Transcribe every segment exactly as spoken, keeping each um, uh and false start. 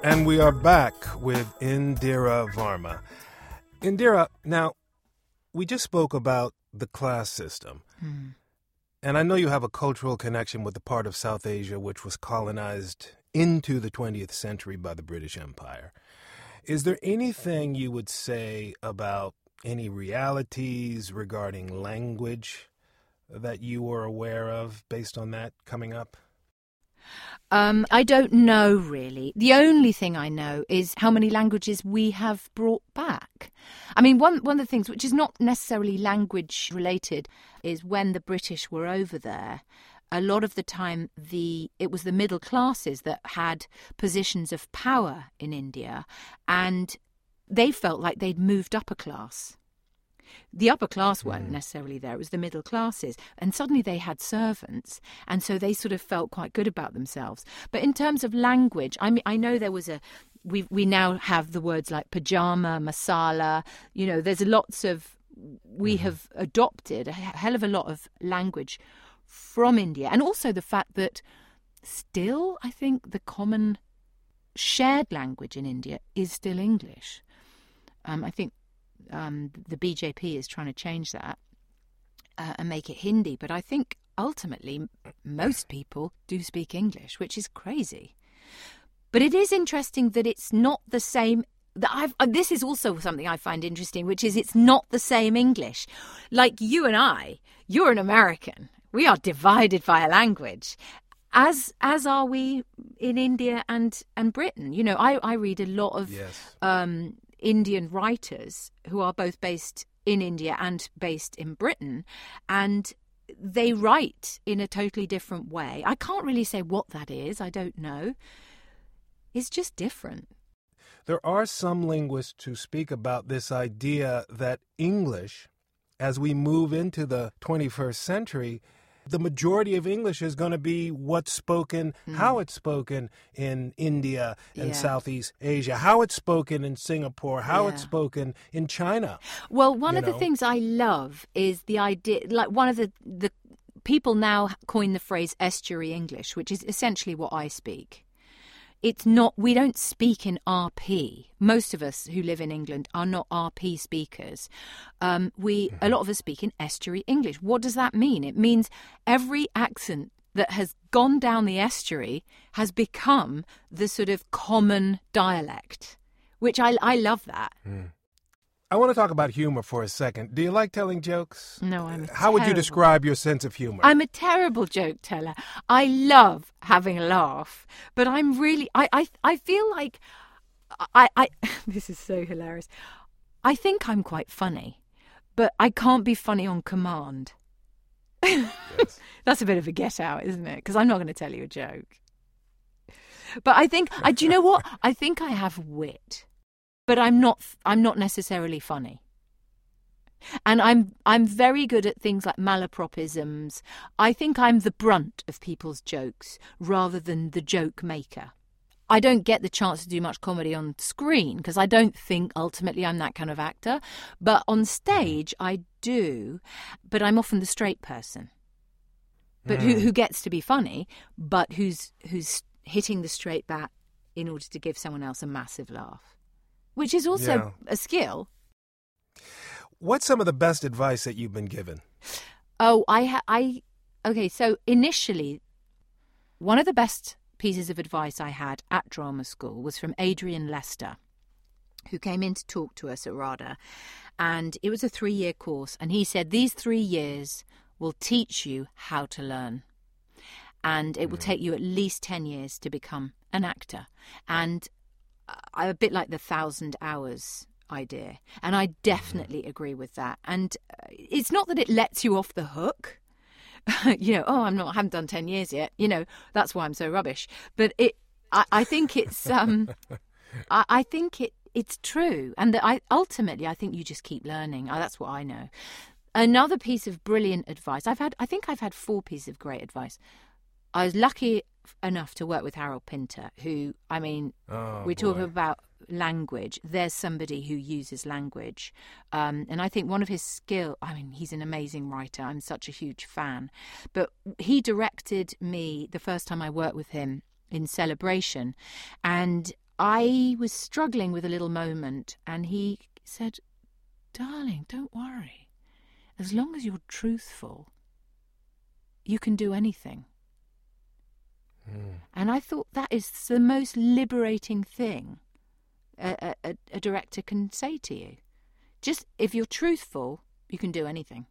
And we are back with Indira Varma. Indira, now, we just spoke about the class system. Mm. And I know you have a cultural connection with the part of South Asia which was colonized into the twentieth century by the British Empire. Is there anything you would say about any realities regarding language that you were aware of based on that coming up? Um, I don't know, really. The only thing I know is how many languages we have brought back. I mean, one, one of the things which is not necessarily language related is when the British were over there, a lot of the time the it was the middle classes that had positions of power in India, and they felt like they'd moved up a class. The upper class weren't necessarily there, it was the middle classes. And suddenly they had servants, and so they sort of felt quite good about themselves. But in terms of language, I mean, I know there was a... We we now have the words like pajama, masala, you know, there's lots of... We mm-hmm. have adopted a hell of a lot of language from India. And also the fact that still, I think, the common shared language in India is still English. Um, I think... Um, the B J P is trying to change that uh, and make it Hindi. But I think ultimately m- most people do speak English, which is crazy. But it is interesting that it's not the same. That I've, uh, this is also something I find interesting, which is it's not the same English. Like you and I, you're an American. We are divided by a language. As as are we in India and, and Britain. You know, I, I read a lot of... Yes. Um, Indian writers who are both based in India and based in Britain, and they write in a totally different way. I can't really say what that is. I don't know. It's just different. There are some linguists who speak about this idea that English, as we move into the twenty-first century, the majority of English is going to be what's spoken, mm. how it's spoken in India and yeah. Southeast Asia, how it's spoken in Singapore, how yeah. it's spoken in China. Well, one of know? the things I love is the idea, like one of the, the people now coin the phrase estuary English, which is essentially what I speak. It's not, we don't speak in R P. Most of us who live in England are not R P speakers. Um, we, a lot of us speak in estuary English. What does that mean? It means every accent that has gone down the estuary has become the sort of common dialect, which I, I love that. Mm. I want to talk about humor for a second. Do you like telling jokes? No, I'm a How would you terrible- describe your sense of humor? I'm a terrible joke teller. I love having a laugh, but I'm really, I, I, I feel like, I, I, this is so hilarious. I think I'm quite funny, but I can't be funny on command. Yes. That's a bit of a get out, isn't it? Because I'm not going to tell you a joke. But I think, I, do you know what? I think I have wit. But I'm not. I'm not necessarily funny, and I'm. I'm very good at things like malapropisms. I think I'm the brunt of people's jokes rather than the joke maker. I don't get the chance to do much comedy on screen because I don't think ultimately I'm that kind of actor. But on stage, I do. But I'm often the straight person, but mm. who who gets to be funny, but who's who's hitting the straight bat in order to give someone else a massive laugh. Which is also yeah. a skill. What's some of the best advice that you've been given? Oh, I, ha- I, okay, so initially, one of the best pieces of advice I had at drama school was from Adrian Lester, who came in to talk to us at RADA. And it was a three-year course. And he said, these three years will teach you how to learn. And it will mm. take you at least ten years to become an actor. And I'm a bit like the thousand hours idea. And I definitely agree with that. And it's not that it lets you off the hook. you know, oh, I'm not, I haven't done ten years yet. You know, that's why I'm so rubbish. But it, I, I think it's, um, I, I think it, it's true. And that I, ultimately, I think you just keep learning. Oh, that's what I know. Another piece of brilliant advice. I've had, I think I've had four pieces of great advice. I was lucky enough to work with Harold Pinter, who, I mean, oh, we boy. talk about language. There's somebody who uses language. Um, and I think one of his skill, I mean, he's an amazing writer. I'm such a huge fan. But he directed me the first time I worked with him in Celebration. And I was struggling with a little moment, and he said, "Darling, don't worry. As long as you're truthful, you can do anything." Mm. And I thought that is the most liberating thing a, a, a director can say to you. Just, if you're truthful, you can do anything.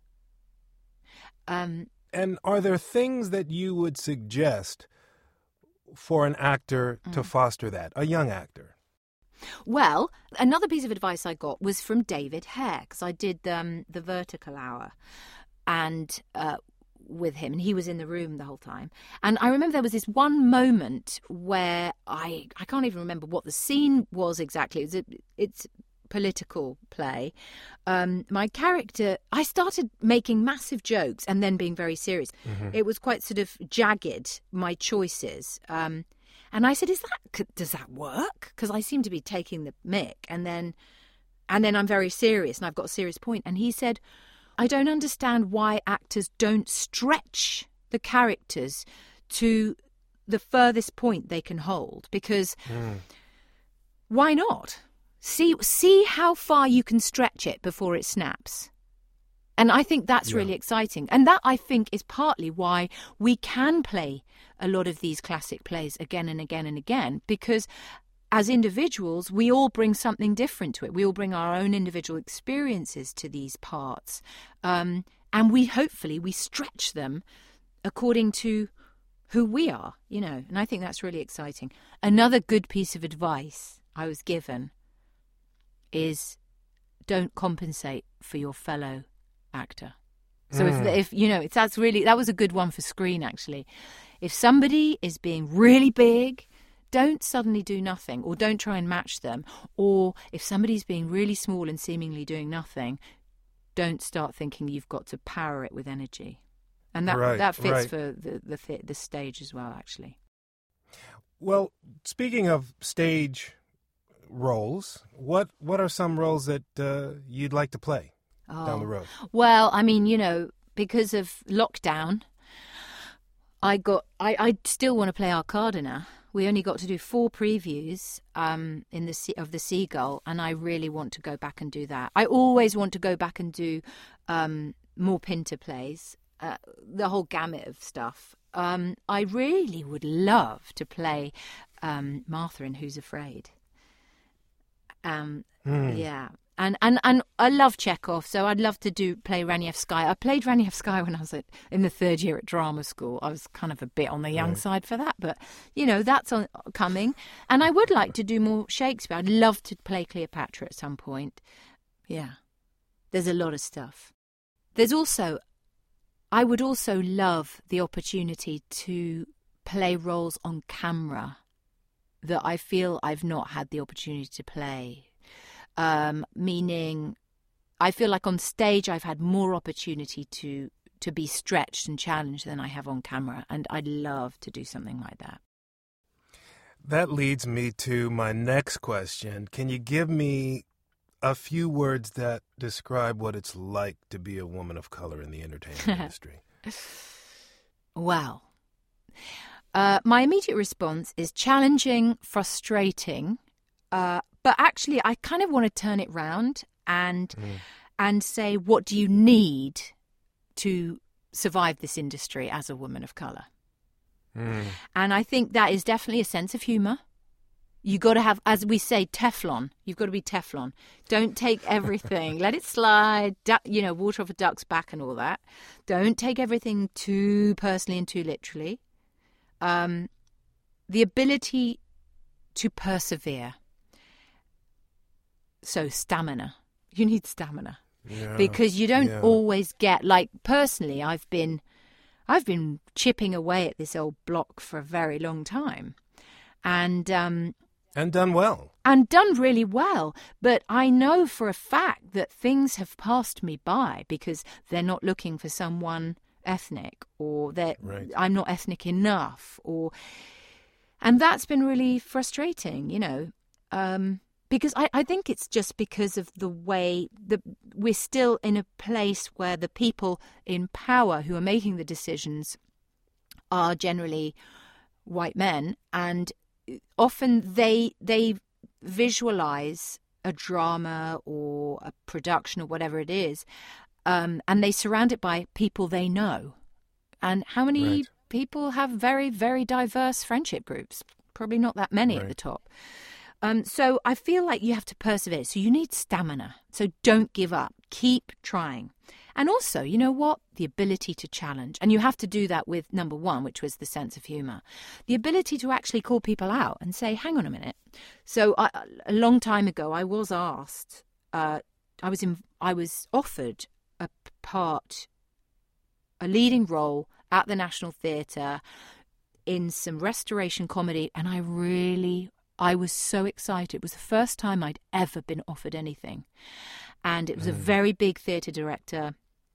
Um, and are there things that you would suggest for an actor mm. to foster that, a young actor? Well, another piece of advice I got was from David Hare, because I did um, the Vertical Hour and uh, with him, and he was in the room the whole time. And I remember there was this one moment where I I can't even remember what the scene was exactly. It was a, it's political play. Um, my character, I started making massive jokes and then being very serious. Mm-hmm. It was quite sort of jagged, my choices. Um, and I said, "Is that does that work?" Because I seem to be taking the mick, and then and then I'm very serious, and I've got a serious point. And he said, "I don't understand why actors don't stretch the characters to the furthest point they can hold, because mm. why not? See see how far you can stretch it before it snaps." And I think that's yeah. really exciting. And that, I think, is partly why we can play a lot of these classic plays again and again and again, because as individuals, we all bring something different to it. We all bring our own individual experiences to these parts. Um, and we hopefully, we stretch them according to who we are, you know. And I think that's really exciting. Another good piece of advice I was given is don't compensate for your fellow actor. So mm. if, if, you know, it's, that's really, that was a good one for screen, actually. If somebody is being really big, don't suddenly do nothing, or don't try and match them. Or if somebody's being really small and seemingly doing nothing, don't start thinking you've got to power it with energy. And that right, that fits right. for the, the the the stage as well, actually. Well, speaking of stage roles, what what are some roles that uh, you'd like to play oh. down the road? Well, I mean, you know, because of lockdown, I got I, I still want to play Arkadina. We only got to do four previews um, in the sea, of the Seagull, and I really want to go back and do that. I always want to go back and do um, more Pinter plays, uh, the whole gamut of stuff. Um, I really would love to play um, Martha in Who's Afraid. Um, mm. Yeah. And, and and I love Chekhov, so I'd love to do play Ranievskaya. I played Ranievskaya when I was at, in the third year at drama school. I was kind of a bit on the young right. side for that, but, you know, that's on, coming. And I would like to do more Shakespeare. I'd love to play Cleopatra at some point. Yeah, there's a lot of stuff. There's also, I would also love the opportunity to play roles on camera that I feel I've not had the opportunity to play. Um, meaning, I feel like on stage I've had more opportunity to to be stretched and challenged than I have on camera, and I'd love to do something like that. That leads me to my next question. Can you give me a few words that describe what it's like to be a woman of color in the entertainment industry? Wow. Uh, my immediate response is challenging, frustrating, uh, but actually I kind of want to turn it round and mm. and say, what do you need to survive this industry as a woman of colour? Mm. And I think that is definitely a sense of humour. You got to have, as we say, Teflon. You've got to be Teflon. Don't take everything. Let it slide. Du- you know, water off a duck's back and all that. Don't take everything too personally and too literally. Um, the ability to persevere. So stamina. You need stamina. Yeah, because you don't yeah. always get, like, personally, I've been, I've been chipping away at this old block for a very long time. And, um, And done well. And done really well. But I know for a fact that things have passed me by because they're not looking for someone ethnic, or that right. I'm not ethnic enough, or and that's been really frustrating, you know, um, because I, I think it's just because of the way that we're still in a place where the people in power who are making the decisions are generally white men, and often they they visualize a drama or a production or whatever it is, um, and they surround it by people they know. And how many Right. people have very, very diverse friendship groups? Probably not that many Right. at the top. Um, so I feel like you have to persevere. So you need stamina. So don't give up. Keep trying. And also, you know what? The ability to challenge. And you have to do that with number one, which was the sense of humour. The ability to actually call people out and say, hang on a minute. So I, a long time ago, I was asked, uh, I was in, I was offered a part, a leading role at the National Theatre in some restoration comedy. And I really, I was so excited. It was the first time I'd ever been offered anything. And it was a very big theatre director.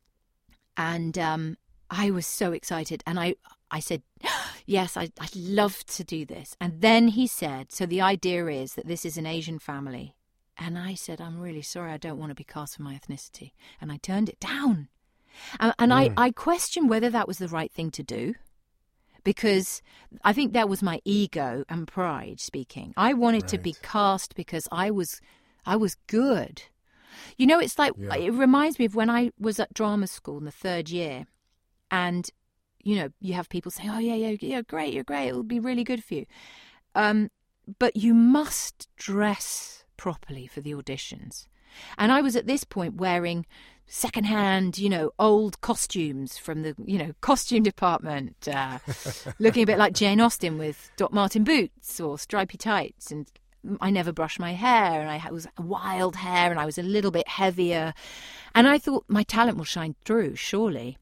And um, I was so excited. And I, I said, yes, I, I'd love to do this. And then he said, so the idea is that this is an Asian family. And I said, I'm really sorry, I don't want to be cast for my ethnicity. And I turned it down. And, and Mm. I, I questioned whether that was the right thing to do. Because I think that was my ego and pride speaking. I wanted to be Right. cast because I was, I was good. You know, it's like, Yeah. it reminds me of when I was at drama school in the third year, and, you know, you have people say, oh, yeah, yeah, yeah, great, you're great, it'll be really good for you. Um, but you must dress properly for the auditions. And I was at this point wearing secondhand, you know, old costumes from the, you know, costume department, uh, looking a bit like Jane Austen with Doc Marten boots or stripy tights. And I never brushed my hair, and I had- was wild hair, and I was a little bit heavier. And I thought my talent will shine through, surely.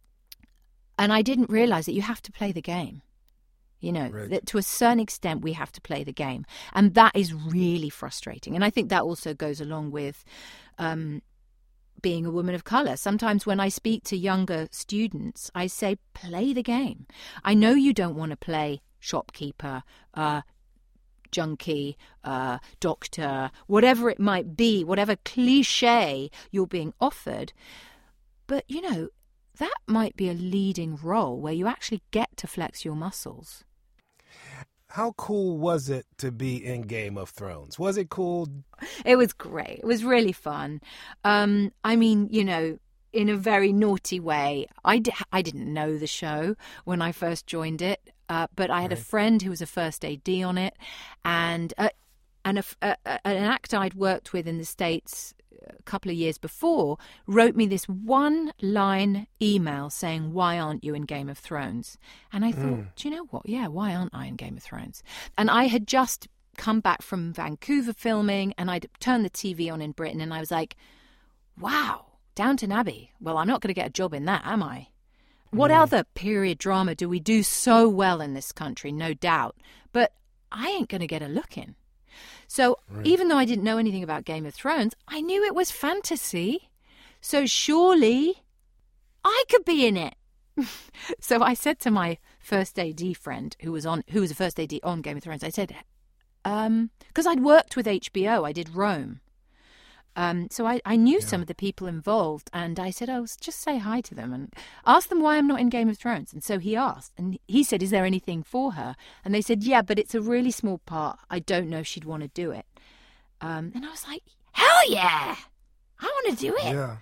And I didn't realise that you have to play the game. You know, Right. that to a certain extent we have to play the game. And that is really frustrating. And I think that also goes along with um, being a woman of colour. Sometimes when I speak to younger students, I say, play the game. I know you don't want to play shopkeeper, uh, junkie, uh, doctor, whatever it might be, whatever cliche you're being offered. But, you know, that might be a leading role where you actually get to flex your muscles. How cool was it to be in Game of Thrones? Was it cool? It was great. It was really fun. Um, I mean, you know, in a very naughty way. I, di- I didn't know the show when I first joined it, uh, but I had a Right. friend who was a first A D on it, and uh, and a, a, a- an actor I'd worked with in the States a couple of years before wrote me this one-line email saying, why aren't you in Game of Thrones? And I thought, do you know what? Yeah, why aren't I in Game of Thrones? And I had just come back from Vancouver filming, and I'd turned the T V on in Britain, and I was like, wow, Downton Abbey. Well, I'm not going to get a job in that, am I? What other period drama do we do so well in this country? No doubt. But I ain't going to get a look in. So even though I didn't know anything about Game of Thrones, I knew it was fantasy. So surely I could be in it. So I said to my first A D friend who was on, who was a first A D on Game of Thrones, I said, um, because I'd worked with H B O, I did Rome. Um, so I, I knew some of the people involved, and I said, oh, just say hi to them and ask them why I'm not in Game of Thrones. And so he asked, and he said, is there anything for her? And they said, yeah, but it's a really small part. I don't know if she'd want to do it. Um, and I was like, hell yeah, I want to do it. Yeah.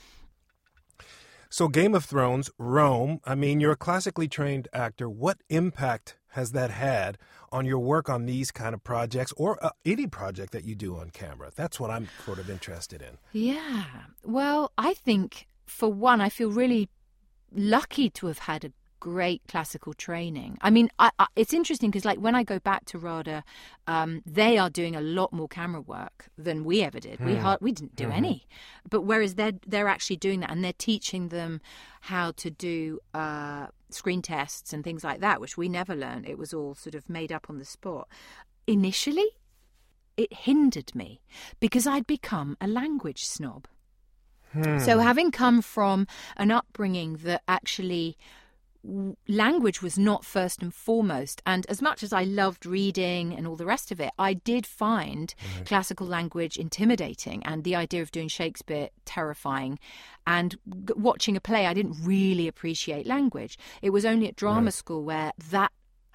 So Game of Thrones, Rome, I mean, you're a classically trained actor. What impact has that had on your work on these kind of projects, or uh, any project that you do on camera? That's what I'm sort of interested in. Yeah. Well, I think, for one, I feel really lucky to have had a great classical training. I mean, I, I, it's interesting because, like, when I go back to RADA, um, they are doing a lot more camera work than we ever did. We hard, we didn't do any. But whereas they're, they're actually doing that, and they're teaching them how to do uh, screen tests and things like that, which we never learned. It was all sort of made up on the spot. Initially, it hindered me because I'd become a language snob. So having come from an upbringing that actually language was not first and foremost, and as much as I loved reading and all the rest of it, I did find mm-hmm. classical language intimidating, and the idea of doing Shakespeare terrifying. And g- watching a play, I didn't really appreciate language. It was only at drama right. school where that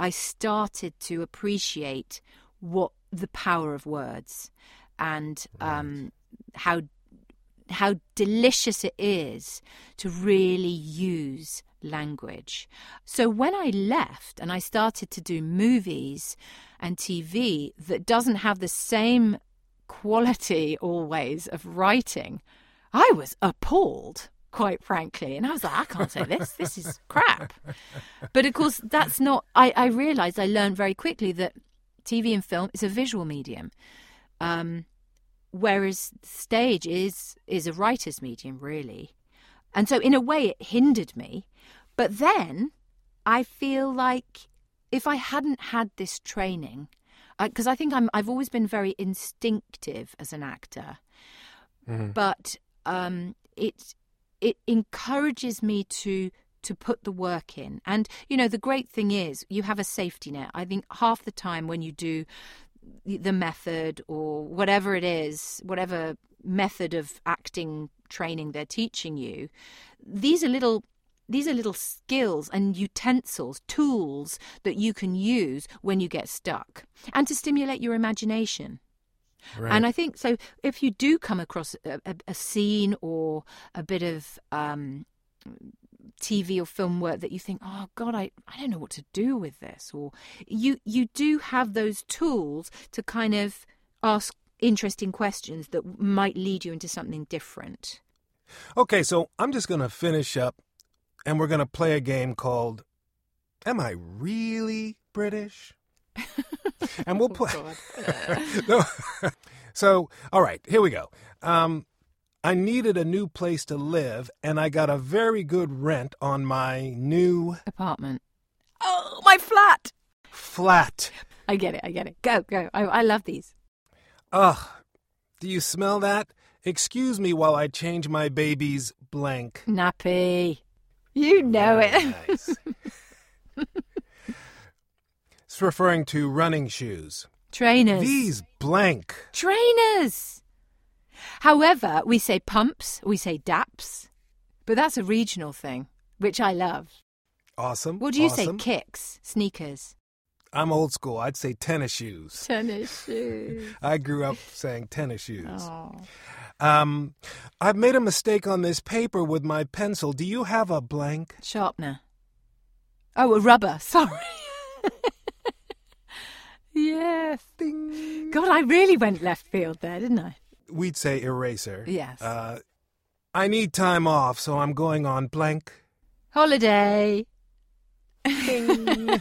I started to appreciate what the power of words and um, how how delicious it is to really use language. So when I left and I started to do movies and T V that doesn't have the same quality always of writing, I was appalled, quite frankly. And I was like, I can't say this. This is crap. But of course, that's not... I, I realised, I learned very quickly that T V and film is a visual medium. Um, whereas stage is is a writer's medium, really. And so in a way it hindered me. But then I feel like if I hadn't had this training, because I think I'm, I've always been very instinctive as an actor, mm-hmm. but um, it it encourages me to to put the work in. And, you know, the great thing is you have a safety net. I think half the time when you do the method or whatever it is, whatever method of acting training they're teaching you, these are little these are little skills and utensils, tools that you can use when you get stuck and to stimulate your imagination. Right. And I think so if you do come across a, a, a scene or a bit of um, T V or film work that you think, oh God, I, I don't know what to do with this, or you you do have those tools to kind of ask interesting questions that might lead you into something different. Okay, so I'm just going to finish up and we're going to play a game called Am I Really British? And we'll play. Oh, no. So, all right, here we go. Um, I needed a new place to live, and I got a very good rent on my new... apartment. Oh, my flat! Flat. I get it, I get it. Go, go. I, I love these. Ugh. Do you smell that? Excuse me while I change my baby's blank. Nappy. You know very it. Nice. It's referring to running shoes. Trainers. These blank. Trainers. However, we say pumps, we say daps, but that's a regional thing, which I love. Awesome. What do you awesome. say? Kicks, sneakers. I'm old school. I'd say tennis shoes. Tennis shoes. I grew up saying tennis shoes. Oh. Um, I've made a mistake on this paper with my pencil. Do you have a blank? Sharpener. Oh, a rubber. Sorry. Yes. Ding. God, I really went left field there, didn't I? We'd say eraser. Yes. Uh, I need time off, so I'm going on blank. Holiday. Ding.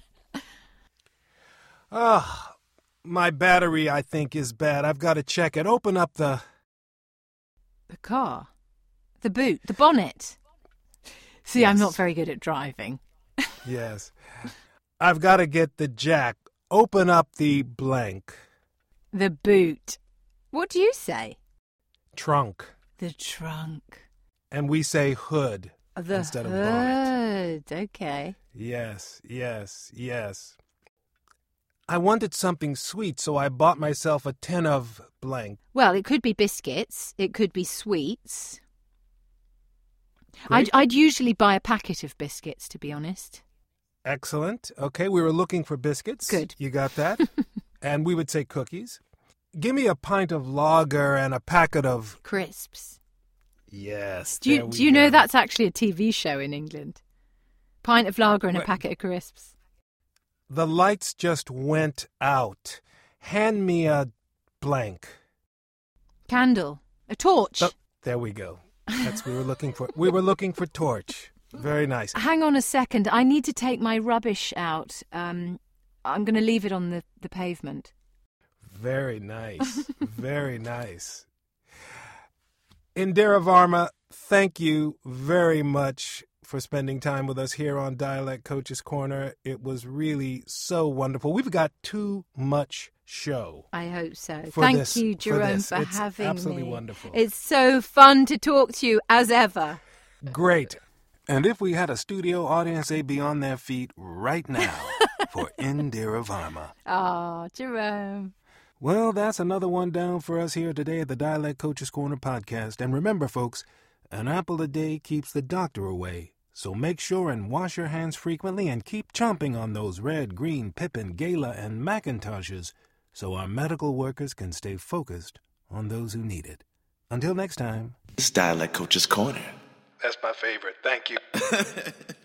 Ah, my battery, I think, is bad. I've got to check it. Open up the... The car. The boot. The bonnet. See, Yes. I'm not very good at driving. Yes. I've got to get the jack. Open up the blank. The boot. What do you say? Trunk. The trunk. And we say hood The instead of bonnet. hood. Okay. Yes, yes, yes. I wanted something sweet, so I bought myself a tin of blank. Well, it could be biscuits. It could be sweets. Great. I'd, I'd usually buy a packet of biscuits, to be honest. Excellent. Okay, we were looking for biscuits. Good. You got that? And we would say cookies. Give me a pint of lager and a packet of... Crisps. Yes. Do you, there we do you know go. that's actually a T V show in England? Pint of lager and a Wait. packet of crisps. The lights just went out. Hand me a blank. Candle. A torch. Oh, there we go. That's what we were looking for. We were looking for torch. Very nice. Hang on a second. I need to take my rubbish out. Um, I'm going to leave it on the, the pavement. Very nice. Very nice. Indira Varma, thank you very much for spending time with us here on Dialect Coach's Corner. It was really so wonderful. We've got too much show. I hope so. For Thank this- you, for Jerome, this. for, It's having absolutely me. wonderful. It's so fun to talk to you, as ever. Great. And if we had a studio audience, they'd be on their feet right now for Indira Varma. Oh, Jerome. Well, that's another one down for us here today at the Dialect Coach's Corner podcast. And remember, folks, an apple a day keeps the doctor away. So make sure and wash your hands frequently and keep chomping on those red, green, Pippin, Gala, and Macintoshes so our medical workers can stay focused on those who need it. Until next time. It's Dialect Coach's Corner. That's my favorite. Thank you.